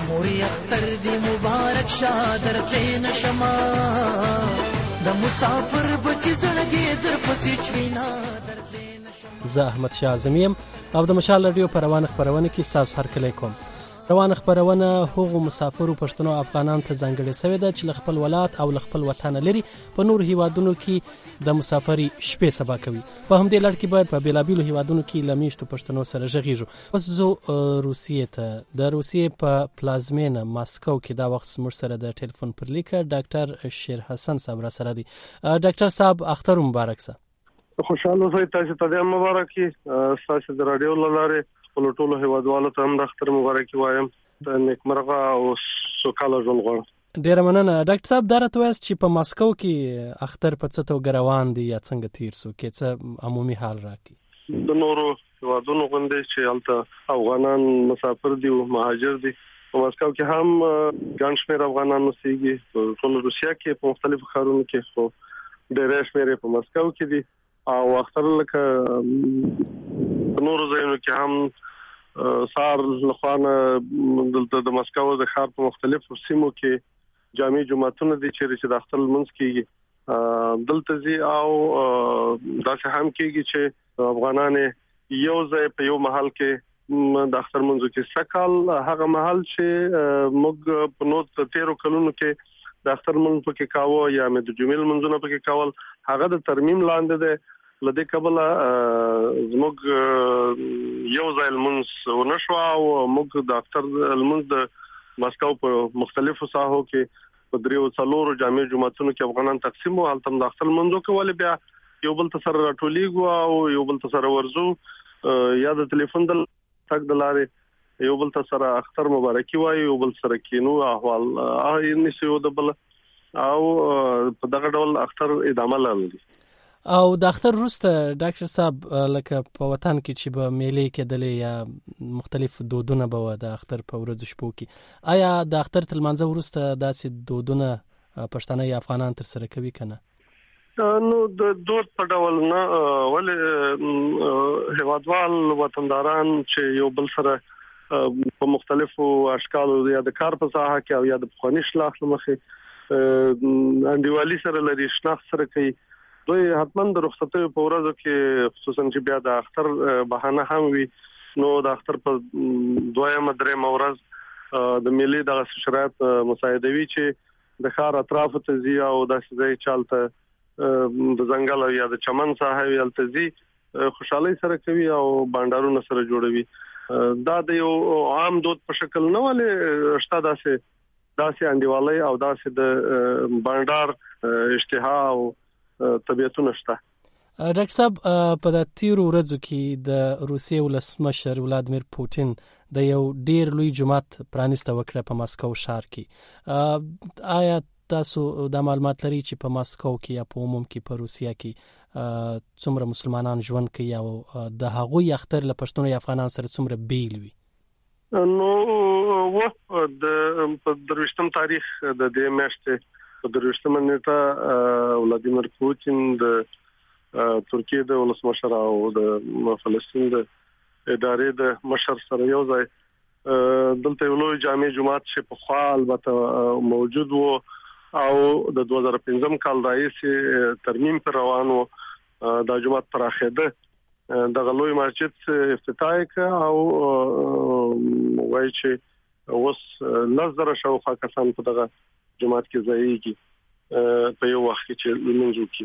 موري اختر دی مبارک شادر تلین شما د مسافر بچی زړګي در پسې چوينا در تلین شما. زه احمد شاه اعظمي یم او د مشال رادیو په روانه خبرونه کې تاسو هرکلی کوم. روانه خبرونه هغو مسافرو پښتنو افغانانو ته ځانګړې شوې ده چې له خپل ولایت او له خپل وطن لري په نور هیوادونو کې د مسافري شپې سبا کوي. په همدې لړ کې باید په بیلابیلو هیوادونو کې له میشتو پښتنو سره غږیږو. اوس زه روسیې ته د روسیې په پلازمینه ماسکو کې دا وخت موږ سره د ټلیفون پر لیکه ډاکټر شیر حسن صاحب را سره دی. ډاکټر صاحب اختر مبارک سه. خوشاله اوسئ. تاسو ته د مبارکي تاسو د رادیو لاره ټولو هیوادوالو ته هم د اختر مبارکي وایم. د نیکمرغه او سوکاله ژوند غواړم. ډیره مننه. ډاکټر صاحب دا راته وایاست چې په ماسکو کې اختر په څه توګه روان دی یا څنګه تیر سو کې څه عمومي حال راکړي؟ د نورو هیوادونو غوندې چې هلته افغانان مسافر دي او مهاجر دي په ماسکو کې هم ګڼ شمېر افغانان اوسېږي. ټول روسیا کې په مختلفو ښارونو کې خو ډېر شمېر په ماسکو کې دي او اختر لکه نورو ځایونو کې هم سار لخوانه دلته د ماسکو د ښار په مختلفو سیمو کې جامع جماعتونه دي چې د اختر لمونځ کیږي دلته زی او داسې هم کیږي چې افغانان یو ځای په یو محل کې د اختر منځ کې سکال هغه محل چې موږ په نوت 13 کلونو کې د اختر منځ په کې کاوه یا د جمعې منځونه په کې کاول هغه د ترمیم لاندې ده. لدې کبله زموږ یو ځای لمونځ ونشو او موږ د اختر لمونځ د ماسکو په مختلفو ساحو کې په 3 جامع جماعتونو کې افغانان تقسیم او هلته د اختر لمونځ کول بیا یو بل تر راټولېګو او یو بل تر ورزو یا د ټلیفون د تک د لارې یو بل تر اختر مبارکي وایي یو بل سره کینو احوال نشو د بل او په دغه ډول اختر ادامه لري. او د اختر وروسته ډاکټر صاحب لکه په وطن کې چې به میلې کېدلې یا مختلف دودونه به د اختر په ورځو شپو کې آیا د اختر تر لمانځه وروسته داسې دودونه پښتانه یا افغانان تر سره کوي که نه؟ نو د دود په ډول نه ولې هیوادوال وطنداران چې یو بل سره په مختلفو اشکالو یا د کار په ساحه کې او یا د پخواني شناخت مخې انډیوالي سره لري شناخت سره کوي دوی حتماً د رخصتۍ په ورځو کې خصوصا چې بیا د اختر بهانه هم وي نو د اختر په دویمه درېمه ورځ د ملي د شرایط مساعدوي چې د ښار اطراف ته ځي او داسې ځای چالته د ځنګل یا د چمن ساحه یلته ځي خوشحالي سره کوي او بانډارونه سره جوړوي. دا د یو عام دود په شکل نه ولې شته داسې انډیوالي او داسې د بانډار اشتها او طبيعتونه شته. ډاکټر صاحب په د تیرو ورځو کې د روسیې ولسمشر ولادیمیر پوتین د یو ډیر لوی جماعت پرانیسته وکړه په ماسکو ښار کې. آیا تاسو د معلومات لري چې په ماسکو کې یا په عموم کې په روسیا کې څومره مسلمانان ژوند کوي او د هغوی اختر له پښتنو یا افغانانو سره څومره بیل وي؟ نو د 23 تاریخ د دې میاشتې په 23 نیټه ولادیمیر پوتین د ترکیه د ولسمشر او د فلسطین د ادارې د مشر سره یو ځای دلته یو لوی جامع جماعت چې په خوا البته موجود وو او د 2015 کال راهیسې ترمیم پر روانو د جماعت پراخېده د غلوی مسجد افتتاح او وایي چې اوس نظر شاوخوا کسان په دغه جماعت کې ځایږي په یو وخت کې چې لمونځ وکړي.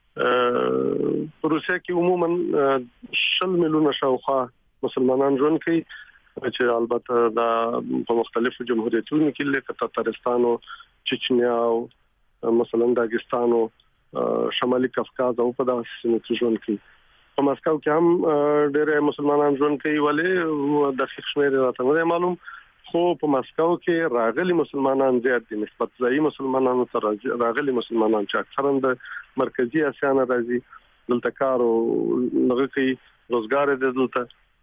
په روسیا کې عموما 100 میلیونه شاوخوا مسلمانان ژوند کوي چې البته دا په مختلفو جمهوریتونو کې لکه تاتارستان او چچنیا او مثلا داګستان او شمالي کافکاز او په داسې سیمو کې ژوند کوي. په ماسکو کې هم ډېر مسلمانان ژوند کوي ولې د شمېر راته نه معلوم خو په ماسکو کې راغلي مسلمانان زیات دي نسبت ځایي مسلمانانو سره راغلي مسلمانان چې اکثرا د مرکزی اسیا نه راځي دلته کار او لږ کوي روزګار دې دلته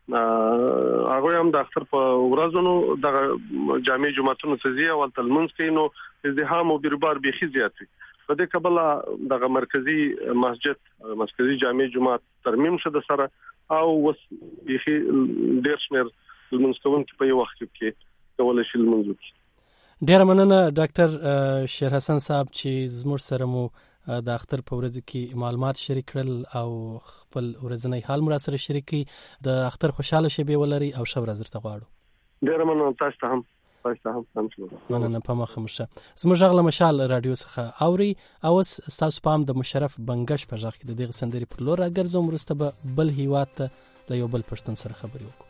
هغه هم د اختر په ورځونو د جامع جماعتونو ته ځي او تلمنځ کوي نو ازدحام او بیروبار بيخي زیات وي. په دې کبله د مرکزی مسجد مرکزی جامع جماعت ترمیم شوه سره او وس بيخي ډېر شمېر لمونځ کوونکي په یو وخت کې کولای شي لمونځ وکړي. ډیره مننه ډاکټر شیر حسن صاحب چې زموږ سره مو د اختر په ورځ کې معلومات شریک کړل او خپل ورځنی حال مو سره شریک کړي. د اختر خوشاله شپه ولري او ښه ورځ درته غواړو. ډیره مننه تاسو ته هم مننه په مخه مشه. زموږ غږ له مشال رادیو څخه اوري او تاسو پام د مشرف بنگش په ځخ کې د دغه سندري پر لور راګرځوم. ورسته به بل هیواد ته له یو بل پښتون سره خبرې وکړو.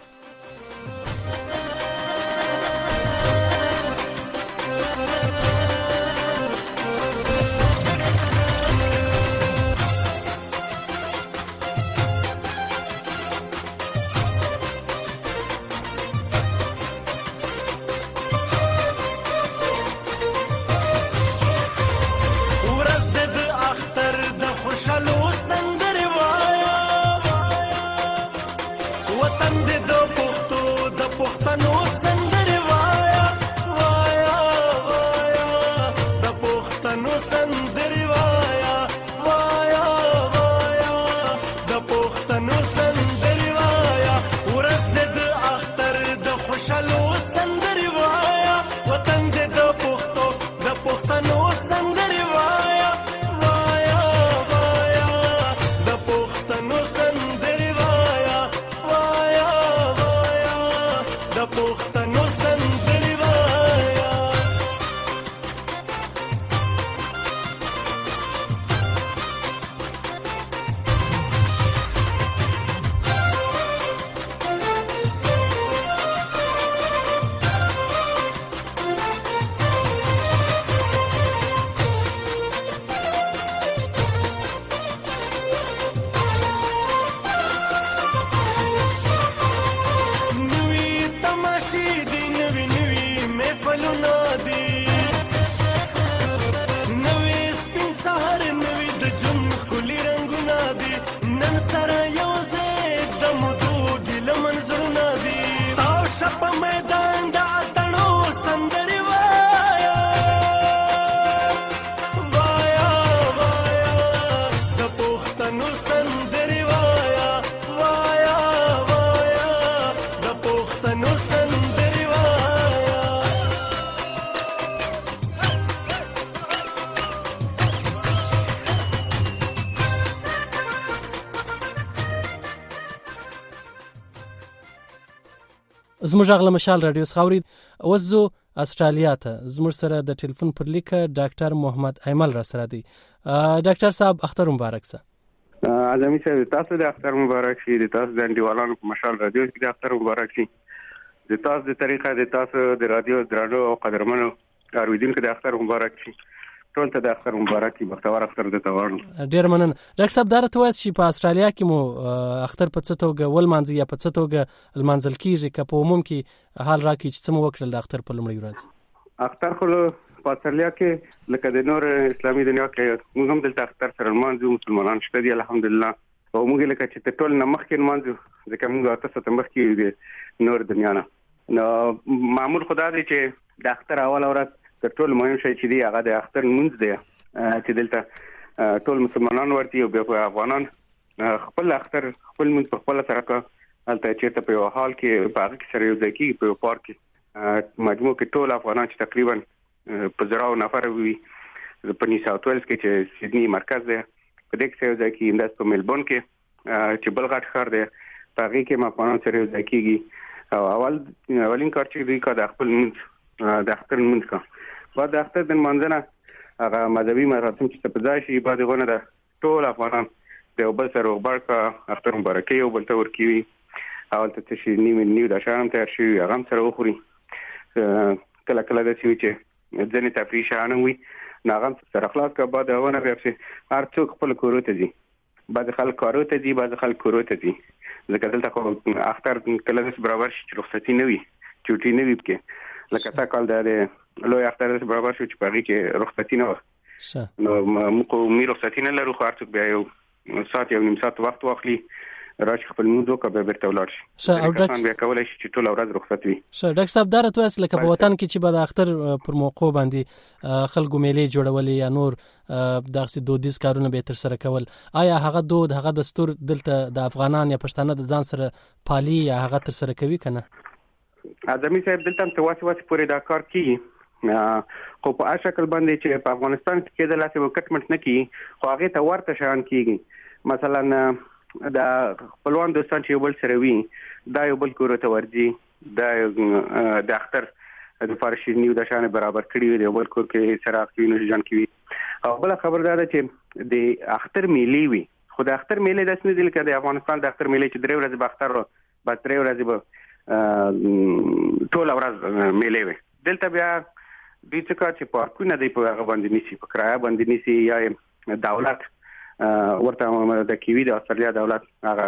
زموږ غږ له مشال رادیو څخه اورید. اوس زه استرالیا ته زموږ سره د ټلیفون پر لیکه ډاکټر محمد ایمل را سره دی. ډاکټر صاحب اختر مبارک سه. اعظمي صاحب تاسو د اختر مبارک شي. د تاسو د انډیوالانو په مشال رادیو کې د اختر مبارک شي. د تاسو د طریقه د تاسو د رادیو درانو او قدرمنو اوریدونکو د اختر مبارک شي. ټول ته د اختر مبارکي بختور اختر د تواړو. ډیر مننه ډاکټر صاحب. دا راته وایي چې په استرالیا کې مو اختر په څه توګه ولمانځي یا په څه توګه المنځل کیږي که په عموم کې حال راکړي چې څه مو وکړل د اختر په لومړۍ ورځ؟ اختر خو په استرالیا کې لکه د نور اسلامي دنیا کې موږ هم دلته اختر سره لمانځو. مسلمانان شته دي الحمدلله او موږ لکه چې ټول نه مخکې لمانځو ځکه موږ تاسو ته مخکې د نور دنیا نه. نو معمول خدا دی چې د اختر اول ورځ تر ټولو مهم شی چې دی هغه د اختر لمونځ دی چې دلته ټول مسلمانان ورته او بیا افغانان خپل اختر خپل لمونځ په خپل سره هلته چیرته په یو حال کې په هغه کې سره یو ځای کې په یو پارک کې مجموع کې ټول افغانان چې تقریبا په زراو نفر وي په نیو ساوث ویلز کې چې سیدنی مرکز دی په دې کې یو ځای کې انداز په ملبورن کې چې بل غټ ښار دی په هغه کې افغانان سره یو ځای کېږي او اولین کار چې دوی کا د خپل د اختر لمونځ کا بعد د اختر د منځنه هغه مذهبي مراسم چې په ځای شي بعد غونه د ټول افغانان د بل سره وبارکا اختر مبارکي او بل تور کیوي اول ته چې نیو د شام ته شي هغه سره وخوري کله کله د سوي چې ځنې تفریح شانه وي ناغم سره خلاص کا بعد غونه بیا چې هر څوک خپل کور ته ځي بعد خلک کارو ته ځي بعد خلک کور ته ځي ځکه دلته خو اختر کله د برابر شي رخصتي نه وي چوټي نه وي کې لکه تا کال د لوی اختر برابر شو چې پاره کې رخصتي نه و نو موږ مې رخصتي نه لرو خو ارڅ بیا یو ساعت یو نیم ساعت وخت واخلي راځي خپل موضوع کا به بیرته ولاړ شي او ډاکټر بیا کولای شي چې ټول ورځ رخصت وي. ډاکټر صاحب دا راته وایي لکه په وطن کې چې بعد اختر پر موقع باندې خلکو میلې جوړولې یا نور دغه دودیز کارونه به تر سره کول آیا هغه دود هغه دستور دلته د افغانان یا پښتانه د ځان سره پالي یا هغه تر سره کوي کنه؟ اعظمي صاحب دلته هم واسي پورې دا کار کوي خو په هغه شکل باندې چې په افغانستان کې کېدل لاسه وکټمنټ نه کوي خو هغه ته ورته شان کیږي مثلا دا خپلوان دوستان چې یو بل سره وي دا یو بل کور ته ورځي دا د اختر د فارشي نیو د شان برابر کړی دی یو بل کور کې سره اخوینو ځان کوي او بل خبر دا ده چې د اختر میلي وي خو د اختر میلې د اسنه دي لکه د افغانستان د اختر میلې چې 3 ورځې به اختر بس 3 ورځې به ټول ورځ میلې وي دلته بیا د څه چې پارکونه دی په هغه باندې نشي په کرایه باندې نشي یا دولت ورته د کیوي د استرالیا دولت هغه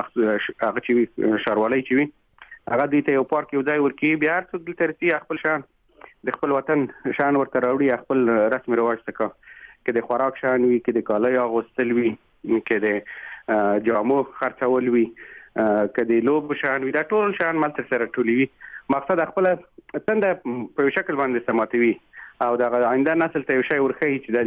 چې شاروالۍ چې وي هغه د یو پارک یو ځای ورکی بیا څو د ترتي خپل شان د خپل وطن شان ورته راوړي خپل رسمي رواج څخه کې د خوراک شان وي کې د کالای اغوستل وي کې د جامو خرڅول وي کې د لوب شان وي دا ټول شان ملته سره ټولوي مقصد خپل تند په شکل باندې سماتوي او دا آینده نسل ته یو شی ورخی چې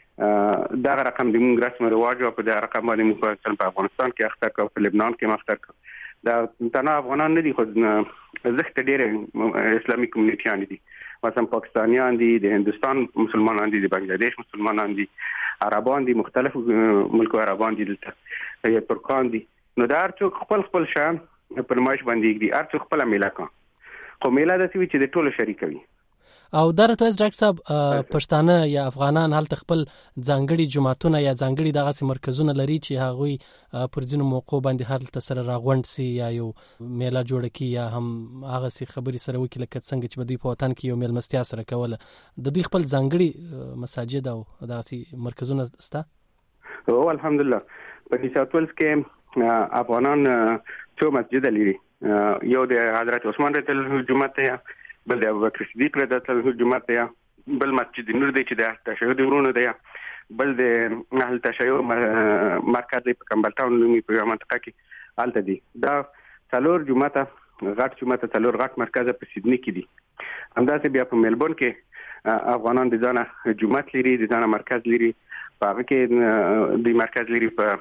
د دا رقم د موږ رسمي رواج او په دا رقم باندې موږ په افغانستان کې اختر کو په لبنان کې اختر دا تنه افغانان نه دي خو زخت ډېر اسلامي کمیونټیان دي مثلا پاکستانیان دي د هندستان مسلمانان دي د بنگلاديش مسلمانان دي عربان دي مختلف ملکو عربان دي دلته یا ترکان دي نو دا ارڅ خپل شان په ماش باندې دي ارڅ خپل میلاکا خو میلا د سوي چې د ټولو شریک وي او درته ډاکټر صاحب پښتانه یا افغانان هلته خپل ځانګړي جماعتونه یا ځانګړي دغه مرکزونه لري چې هغه پر ځینو موقعو باندې هلته سره راغونډ سي یا یو میله جوړ کی یا هم هغه سي خبري سره وکړي لکه څنګه چې دوی په وطن کې یو میلمستیا سره کوله د دوی خپل ځانګړي مساجد او دغه مرکزونه ستا او الحمدلله په نیساتولس کې افغانان څو مسجد لري یو د حضرت عثمان رضی الله عنه جمعه ته بل د ابوبکر صدیق رضی الله عنه جمعه ته بل مسجد نور دی چې د تشهود ورونه دی بل د اهل تشیع مرکز په کمبل ټاون لومي په منطقه کې حالت دي دا څلور جمعه ته غټ جمعه ته څلور غټ مرکز په سیدنی کې دي همداسې بیا په ملبورن کې افغانان د ځانه جمعه لري د ځانه مرکز لري په هغه کې د مرکز لري په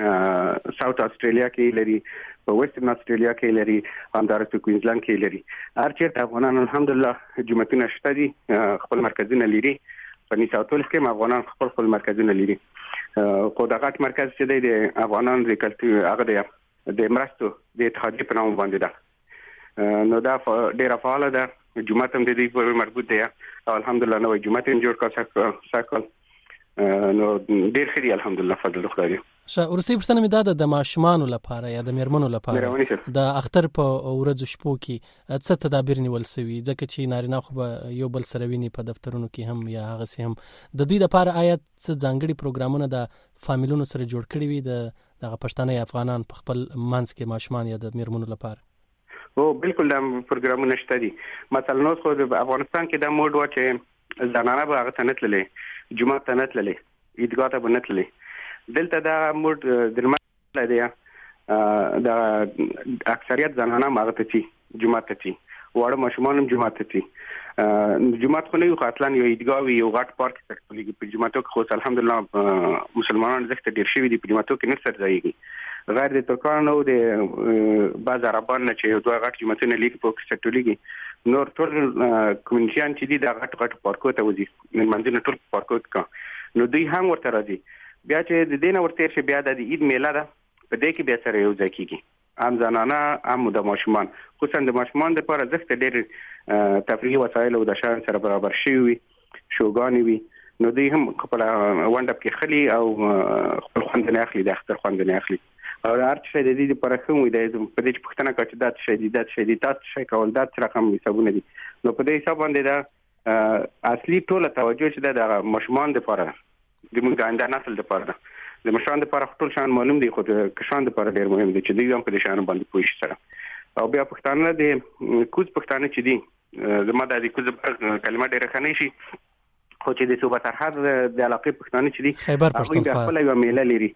ساوث استرالیا کې لري په ویسټرن استرالیا کې لري همدارس په کوینزلند کې لري هرچېرته افغانان الحمدلله جمعتونه شته دي خپل مرکزونه لري په نیساتولس کې افغانان خپل مرکزونه لري خو دا غټ مرکز چې دی د افغانان د کلتور هغه د مرستو د اتحادیې په نوم باندې ده نو دا ډیره فعاله ده جمعه هم د دې په مربوط دی او الحمدلله نو جمعه هم جوړ کړ ساکل نو ډیر خري الحمدلله فضل خدای ورسې پښتنه مې دا د ماشومانو لپاره یا د میرمنو لپاره د اختر په ورځو شپو کې څه تدابیر نیول شوي ځکه چې نارینه خو به یو بل سره ویني په دفترونو کې هم یا هغه سي هم د دوی لپاره آیا څه ځانګړي پروګرامونه د فامیلونو سره جوړ کړي وي د پښتانه یا افغانان په خپل منځ کې ماشومان یا د میرمنو لپاره او بالکل دا پروګرامونه شته دي مثلا نو خو د افغانستان کې دا موډ و چې زنانه به هغه تنتللې جمعه تنتللې عیدګاه ته بنتللې دلته دا موډ درمل دی دا اکثریت زنانه ماغه ته چی جمعه ته چی وړ ماشومان هم جمعه ته چی جمعه خو نه یو اصلا یو عیدګاه وی یو غټ پارک تکلیږي په جمعه ته خو الحمدلله مسلمانان زخت ډیر شوی دي په جمعه ته کې نه سر ځایږي غیر د ترکانو د باز عربان نه چې دوه غټ جمعه نه لیک په کې ټولېږي نور ټول کمیونټیان چې دي دا غټ پارکو ته وځي منځنه ټول پارکو ته نو دوی هم ورته راځي بیا چې د دینه ورته شي بیا د عید میله ده په دې کې بیا سره یو ځای کیږي عام زنانه عام د ماشومان خصوصا د ماشومان لپاره زخت ډېر تفریحي وسایل او د شان سره برابر شي وي شوګانی وي نو دوی هم خپل وانډ اپ کې خلی او خپل خوندنه اخلي د اختر خوندنه اخلي او هر څه د دې لپاره کوم دی په دې پښتنه کې چې دا شي تاسو شي کول دا رقم حسابونه دي نو په دې حساب باندې دا اصلي ټوله توجه چې د ماشومان لپاره د موږ آینده نسل لپاره د مشران لپاره ټول شان معلوم دي خو د کشان لپاره ډیر مهم دي چې دوی هم په دې شان باندې پوه شي سره او بیا پښتانه د کوز پښتانه چې دي زما د کوز کلمه ډیره خنۍ شي خو چې د صوبه سرحد د علاقې پښتانه چې دي خیبر پښتونخوا خپل یو میله لري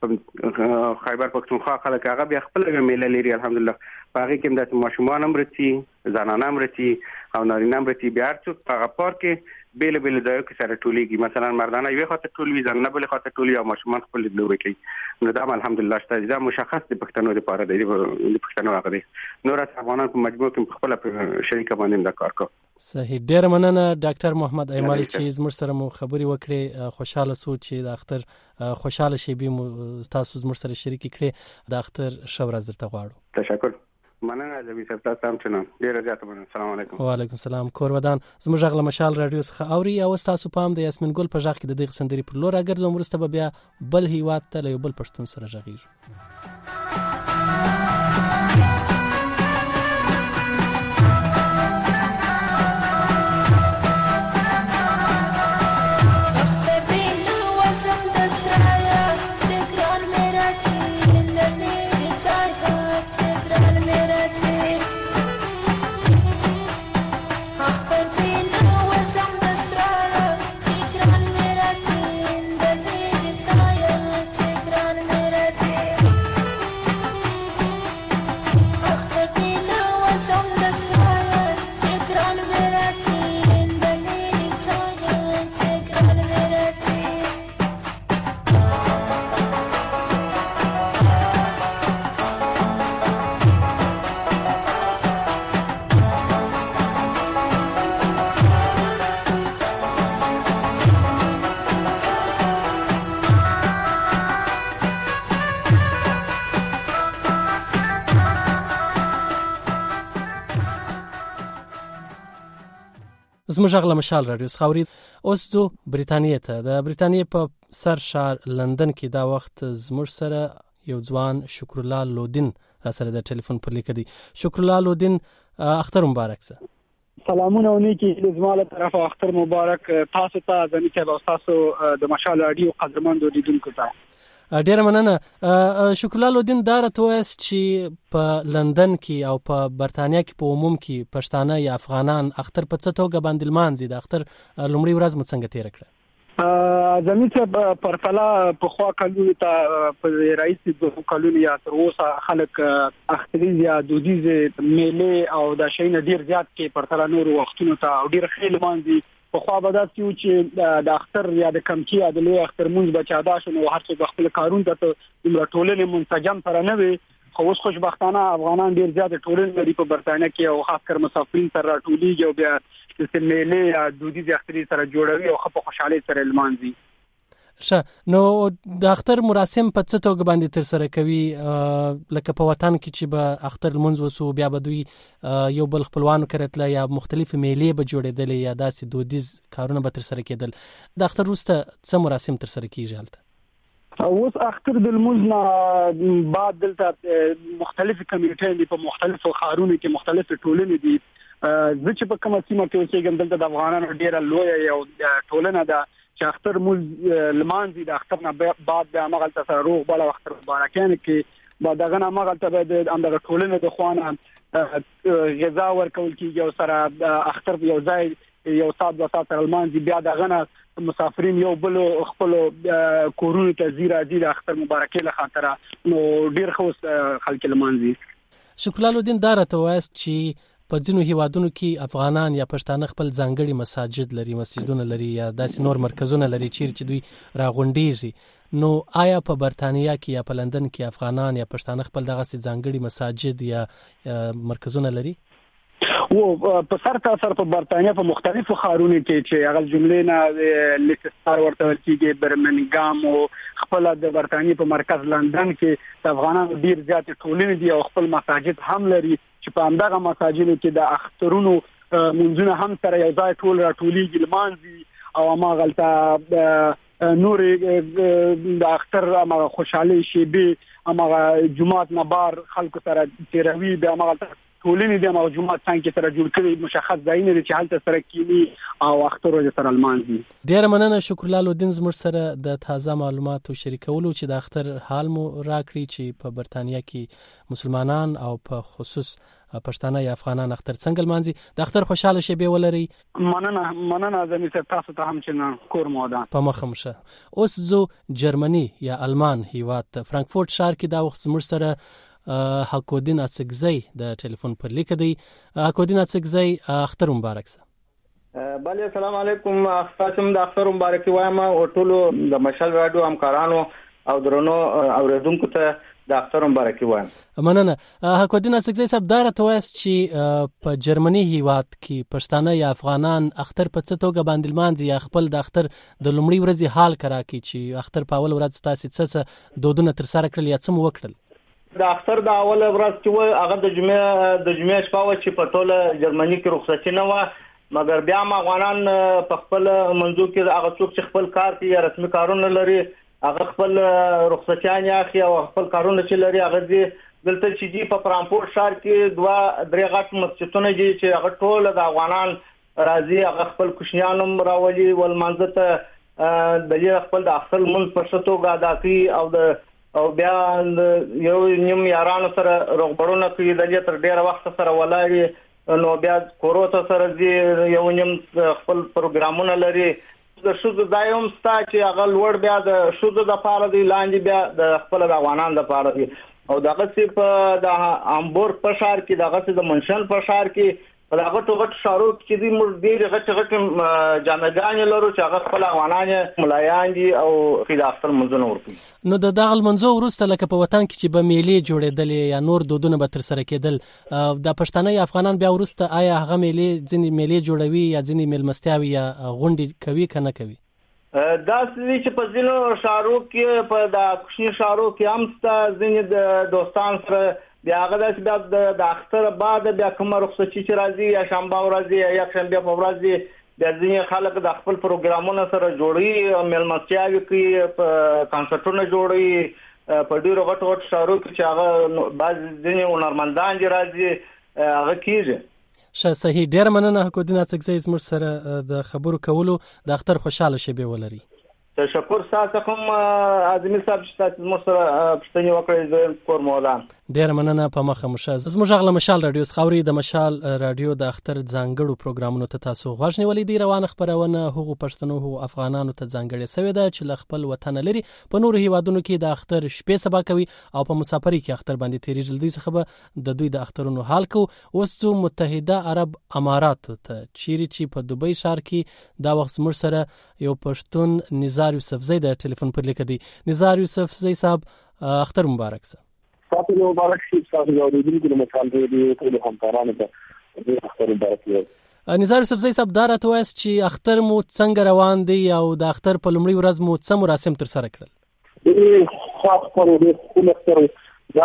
خیبر پښتونخوا خلک هغه بیا خپل یو میله لري الحمدلله هغه کې د ماشومان هم رسي زنانه هم رسي او نارینه هم رسي بیا څو هغه پارک بیل بیل ځایو کې سره ټولېږي. مثلا مردانه یو خاطر ټولوي، زنانه بل خاطر ټولوي او ماشومان خپل لوبې کوي. نو دا الحمدلله شته، دا مشخص د پښتنو لپاره دی، د پښتنو هغه دی. نور افغانان په مجموع کې خپل شریک باندې دا کار کوي. صحیح. ډیر مننه ډاکټر محمد ایمل چې زموږ سره مو خبرې وکړې. خوشاله سو چې د اختر خوشاله شي به تاسو زموږ سره شریک کړئ. د اختر شو ورځ درته غواړو. تشکر. مننه زمي سره تاسو هم چنان ډیر زیات مننه. السلام علیکم. وعلیکم السلام. کور ودان زموږ غل مشال رادیو څخه اوري او تاسو پام د یاسمین ګل په ځخ کې د دغه سندري پر لور اگر زموږ ورسته بیا بل هیواد ته له بل پښتون سره ژغیر. زموږ غل مشال رادیو څخه اوس زه بریتانیا ته د بریتانیا په سر شهر لندن کې دا وخت زموږ سره یو ځوان شکر الله لودین را سره د ټلیفون پر لیک دی. شکر الله لودین، اختر مبارک سه. سلامونه ونیکی لزماله طرفه اختر مبارک تاسو ته زمي ته تاسو د مشال رادیو قدرمن لیدونکو ته. ډیر مننه. شکر الله لودین دا راته وایي چې په لندن کې او په برتانیا کې په عموم کې پښتانه یا افغانان اختر په څه توګه باندې لمانځي؟ د اختر لومړی ورځ مو څنګه تیر کړه؟ زمي ته پرتلا په خوا کلونو ته په رئیس د کلونو یا تر اوسه خلک اختریز یا دودیز میله او د شین ډیر زیات کې پرتلا نور وختونو ته او ډیر خیل مانځي. په خوا بدات چې د اختر یا د کمکی یا د لوی اختر مونږ بچادا شنو هر څه خپل کارون ته د ټولنې منسجم تر نه وي. خو اوس خوشبختانه افغانان ډیر زیات ټولنې لري په برتانیا کې او خاص کر مسافرین سره راټولېږي او بیا د میله یا دودیز اختری سره جوړوي او په خوشحالي سره لمانځي. نو د اختر مراسم په څه توګه باندې تر سره کوي؟ لکه په وطن کې چې به اختر لمونځ وسو بیا به دوی یو بل خپلوانو کرتله یا مختلف میلې به جوړېدل یا داسې دودیز کارونه به تر سره کېدل. د اختر وروسته څه مراسم تر سره کیږي هلته؟ اوس اختر د لمونځ بعد دلته مختلف کمیټې په مختلفو ښارونو کې مختلف ټولنې دي. زه چې په کومه سیمه کې اوسېږم دلته د افغانانو ډیره لویه یو ټولنه ده چې اختر مونږ لمانځي. د اختر نه بعد بیا مغلطه سره روغ بل اختر مبارکانه کې بعد دغه نه مغلطه به د اندغه ټولنه د خوانه غذا ورکول کیږي او سره اختر یو ځای یو سات و سات لمانځي. بیا دغه نه مسافرین یو بل خپل کورونو ته زیرا د اختر مبارکي له خاطر نو ډیر خو خلک لمانځي. شکر الله الدین دا راته وایي چې په ځینو هیوادونو کې افغانان یا پښتانه خپل ځانګړي مساجد لري، مسجدونه لري یا داسې نور مرکزونه لري چې دوی راغونډيږي. نو آیا په برتانیا کې یا په لندن کې افغانان یا پښتانه خپل دغه ځانګړي مساجد یا مرکزونه لري؟ او په سر تاسو په برتانیا په مختلفو ښارونو کې چې هغه جملې نه لیستر ورته ورتيږي، برمنګام او خپل د برتانیا په مرکز لندن کې د افغانانو ډیر زیات ټولنې دي او خپل مساجد هم لري چې په همدغه مساجدو کې د اخترونو منځونه هم سره یو ځای ټول راټولېږي لمانځي او ما غلطه نور د اختر ما خوشحالي شي به ما جمعات نه بار خلکو سره تیروي به ما غلطه ټولنې د موجودات څنګه سره جوړ کړي مشخص ځایونه چې حالت سره کینی او اختر ورځ سره لمانځي. ډیر مننه شکر الله الدین زموږ سره د تازه معلوماتو شریکولو چې د اختر حال مو راکړي چې په برتانیا کې مسلمانان او په خصوص پښتانه یا افغانان اختر څنګه لمانځي. د اختر خوشاله شي به ولري. مننه زمي سره تاسو ته هم چې کور مودا په مخمشه. اوس زو جرمني یا آلمان هیواد فرانکفورت ښار کې دا وخت زموږ سره حکودین اڅګزی د ټلیفون پر لیک دی. حکودین اڅګزی اختر مبارک سه. بله السلام علیکم. تاسو د اختر مبارکي وایم او ټول د مشال رادیو همکارانو او درنو اوریدونکو ته د اختر مبارکي وایم. مننه. حق الدین اسکزی صاحب دا راته وایاست چې په جرمني هیواد کې پښتانه یا افغانان اختر په څه توګه باندې لمانځي یا خپل د اختر د لومړۍ ورځې حال کرا کې چې اختر په اول ورځ تاسو څه دودونه تر سره کړل یا څه مو وکړل؟ د اختر د اول ورځ چې هغه د جمعې شپه و چې په ټوله جرمني کې رخصتي نه و، مګر بیا ما افغانان په خپل منځو کې هغه څوک چې خپل کار کوي یا رسمي کارونه لري هغه خپل رخصتیان اخلي او خپل کارونه چې لري هغه دلته چې دی په فرانکفورت ښار کې 2-3 غټ مسجدونه دي چې هغه ټول د افغانان راځي، هغه خپل کوشنیانم راولي ول منځ ته د خپل د اختر منځ په شتوګه ادا کوي او بیا یو نیم یارانو سره روغبړونه کوي د دې تر ډیره وخت سره ولاړي، نو بیا کوروته سره دي یو نیم خپل پروګرامونه لري. د شوزو دایم ستا چې هغه لوړ بیا د شوزو د پاره دی، لاندې بیا د خپل د افغانان د پاره دی، او دغه سی په د هامبورګ په ښار کې دغه د منشن په ښار کې په دغه ټوټ شارو کې دي موږ ډېر غټ جامعګان لرو چې هغه خپل افغانان ملایان دي او خپل اختر منځونه ورکوي. نو د دغه منځو وروسته لکه په وطن کې چې به میلې جوړېدل یا نور دودونه به تر سره کېدل، د پښتانه یا افغانان بیا وروسته آیا هغه ځینې میلې جوړوي یا ځینې میلمستیاوي یا غونډې کوي که نه کوي؟ دا چې په ځینو ښارو کې په د کوچني ښارو کې هم ستا ځینې د دوستان سره بیا هغه داسې د اختر بعد بیا کومه رخصتي چې راځي یا شنبه ورځ یا یکشنبه په ورځ بیا ځینې خلک د خپل پروګرامونو سره جوړي، میلمستیاوي کوي، کانسرټونه جوړي په ډیرو غټو ښارو کې چې هغه بعض ځینې هنرمندان چې راځي هغه کیږي. صحیح. ډیر مننه حق الدین اسکزی زموږ سره د خبرو کولو د اختر خوشاله شبي ولري. تشکر تاسو کوم اعظمي صاحب چې تاسو مو سره پښتني وکړئ د کور مولا. ډیر مننه. په مخه مشه زموږ غل مشال رادیو خوري د مشال رادیو د اختر ځانګړو پروګرامونو ته تاسو غوښنی ولې دی روانه خبرونه هغه پښتنو هغه افغانانو ته ځانګړي سوي ده چې خپل وطن لري په نور هیوادونو کې د اختر شپې سبا کوي او په مسافرۍ کې اختر باندې تیری جلدی څخه د دوی د اخترونو حال کو. اوس څو متحده عرب امارات ته چیرې چې په دوبۍ ښار کې دا وخت مر سره یو پښتون نزار یوسفزی د ټلیفون پر لیک دی. نزار یوسفزی صاحب اختر مبارک سه. تاسو مبارک شي. تاسو یو دې مکان دی ټول همکارانو ته اختر مبارک وي. نزار یوسفزی صاحب دا راته وایي چې اختر مو څنګه روان دی او د اختر په لومړۍ ورځ مو څه مراسم تر سره کړل؟ خاص کر د اختر دا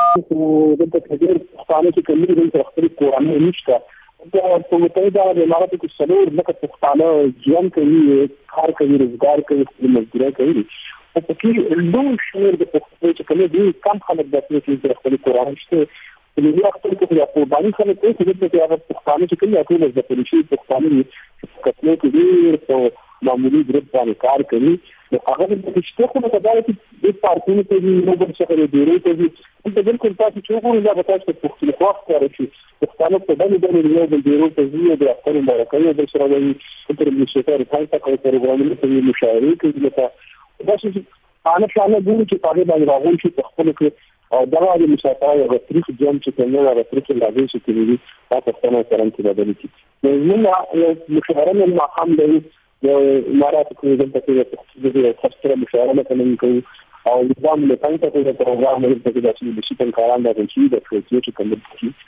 د تکبیر پښتانه چې کومې د اختر قرآن نشته په متحده امارات کې څلور لکه پښتانه ژوند کوي، کار کوي، روزګار کوي، مزدوري کوي، او په کې لوی شمېر د پښتنو چې کومې دي کم خلک داسې چې خپل قرآن شته په دې وخت کې خو په باندې خلک کوي چې هغه پښتانه چې کوي ټول د پولیسي پښتانه کتلو کې دي په معمولی ګروپ باندې کار کوي. هغه د شته خو په دغه کې د پارتونو ته دي نو بل څه لري ډیرې ته دي په دې کې تاسو چې وګورئ دا به تاسو په خپل خاص کار شي پښتانه په دغه ډول یو د ډیرو ته دي د اختر مبارکي د سره وایي تر دې چې تر ځای ته پروګرامونه کوي، مشاعرې کوي، لکه دا چې انا شانه ګوري چې په دې باندې راغون شي په خپل کې او دا د مسافرای او تاریخ جام چې څنګه او تاریخ لاګي چې کوي تاسو څنګه څنګه کې بدلې کی نو مشاعره ما هم دی د امارات کې د تفصیل د خاصه مشاعره کوي او نظام له څنګه ته د پروګرام د تدریس د شتن کاران د چې د چې کوم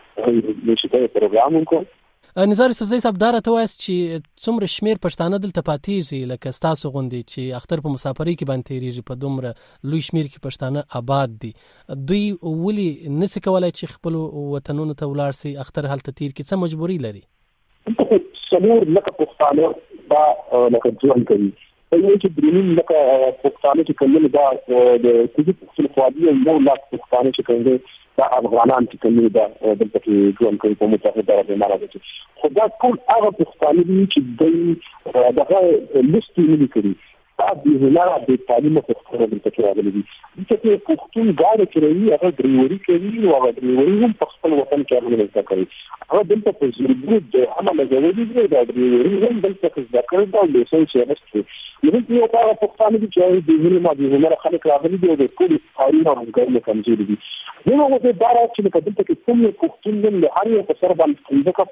د شتن پروګرام کو. نزار یوسفزی صاحب دا راته وایي چې څومره شمیر پښتانه دلته پاتېږي لکه ستاسو غوندې چې اختر په مسافرۍ کې باندې تیریږي په دومره لوی شمیر کې پښتانه آباد دي، دوی ولې نسی کولای چې خپل وطنونو ته ولاړ سي اختر هلته تیر کې څه مجبوري لري؟ څلور لکه پښتانه دا لکه ژوند کوي په یوه چې درېیم لکه پښتانه چې کوم دا د کوزي پښتون خوادي یو لاک پښتانه چې کوم دا افغانان چې کوم دا دلته کې ژوند کوي په متحده عرب امارات کې خو دا ټول هغه پښتانه دي چې دغه لستې نه کوي دا د هنر د تعلیم په خاطر دلته کې راغلي دي چې پښتون غاړه کوي هغه ډریوري کوي او هغه ډریوري هم په خپل وطن کې عمل نه کوي هغه دلته په ضروري د عمل غوړي دي دا ډریوري هم دلته کې ذکر دا لیسنس یې نشته نو یو هغه پښتانه دي چې د هنر خلک راغلي دي د ټول قانون او ګرځي کمزوري دي نو هغه دا راځي چې دلته کې کوم پښتون له هر یو په سر باندې څنګه په شک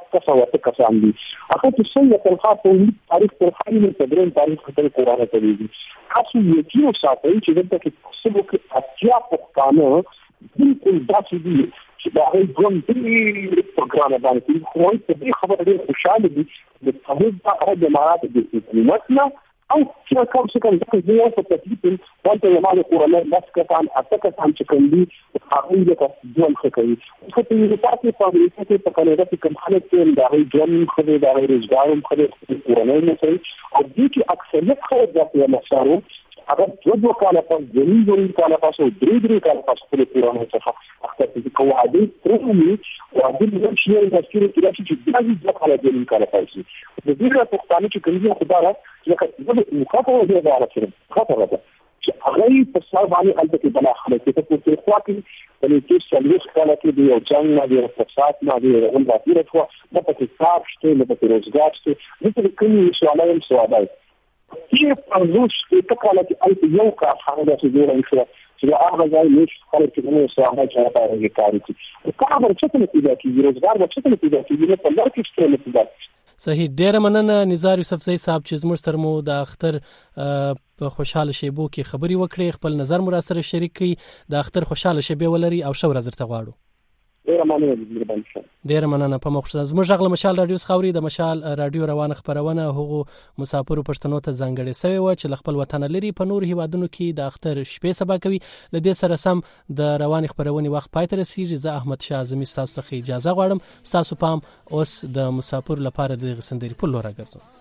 کسه وته کسان دي هغه چې څنګه تلخه په تاریخ تلخه نه تدرین تاریخ خپل قرآن کوي تاسو یو ساتي چې دلته کې څه وکړي اتیا پښتانه بالکل داسې دي چې دا هی ګون دې پروګرام باندې خو دې خبره ډېر خوشاله دي د تاریخ په اړه جماعت د مثلا او چې کوم څه کوم چې یو څه تکلیف ولته یو مال قرآن بس کسان اتکسان چې کوم دي هغه دې ته ځون ښه کوي خو په دې تاسو په امریکا کې په کاناډا کې کوم خلک چې دا هی ځون خو دا هی روزګار هم خو قرآن نه کوي او دې کې اکثریت خلک دا مسارو هغه دوه کاله پس ځینې کاله پس او درې کاله پس په قرآن څخه اخته چې کوه دې ترمي او دې د شي د تفسیر کې چې دا دوه کاله ځینې کاله پس د دې په پښتانه چې کومه خبره لکه د مخاطبه دی دا راځي خطر ده چې هغه په سر باندې البته کې بلا خلک ته په خوا کې بلې چې سلیس کاله کې دی او جنگ نه دی فساد نه دی او دا ډیره خو د پکې کار شته د پکې روزګار شته د کومې سوالای سوالای چې په روش کې په کاله کې البته یو کار هغه چې جوړ شي چې هغه ځای نش خلک چې نو سوالای چې راځي کار کوي کار ورچته نه پیدا کیږي روزګار ورچته نه پیدا کیږي په لار کې څه نه پیدا صحیح ډیره مننه نزار یوسفزی صاحب چې زموږ سره مو د اختر په خوشاله شیبو کې خبري وکړي خپل نظر مو سره شریک کړي د اختر خوشاله شیبه ولري او شو ورځ ته غواړو ډیره مننه په مخصوص زموږ غل مشال رادیو خاوري د مشال رادیو روانه خبرونه هغه مسافرو پښتنو ته ځانګړي سوي و چې خپل وطن لري په نور هیوادونو کې د اختر شپې سبا کوي لدې سره سم د روانه خبرونه وخت پای ته رسیږي زه احمد شاه اعظمي تاسو څخه اجازه غواړم تاسو پام اوس د مسافر لپاره د غسندري په لور راګرځم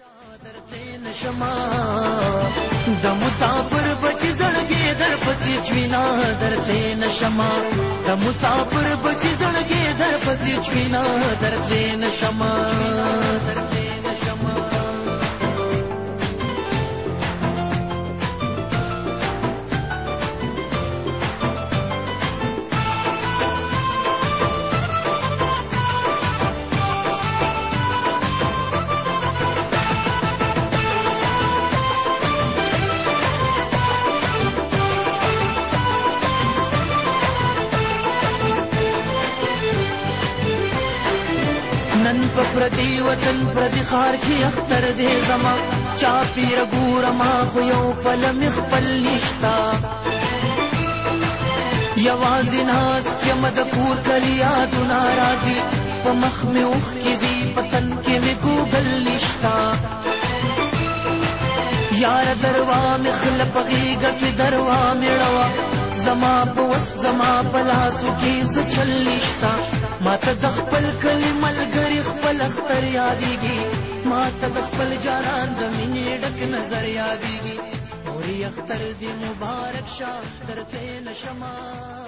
د مسافر بچ زړګي در پتی چوینا درته نشما د مسافر بچ زړګي در پتی چوینا درته نشما پردی وطن پردی خار کی اختر دې زما چا پیر ګور ما خو یو پل مخبل نشتا یوازې ناس کې مد پور کلیا د ناراضي په مخ مې اوخ کې دی پتن کې مې ګوګل نشتا یار دروا مې خلپ غیګه کې دروا مړوا زما په وس زما په لاسو کې څه چل نشتا ما ته د خپل کلمل ګری خپل اختر یادېږي ما ته د خپل جانان د مینې ډک نظر یادېږي اوري اختر دې مبارک شه درته نشما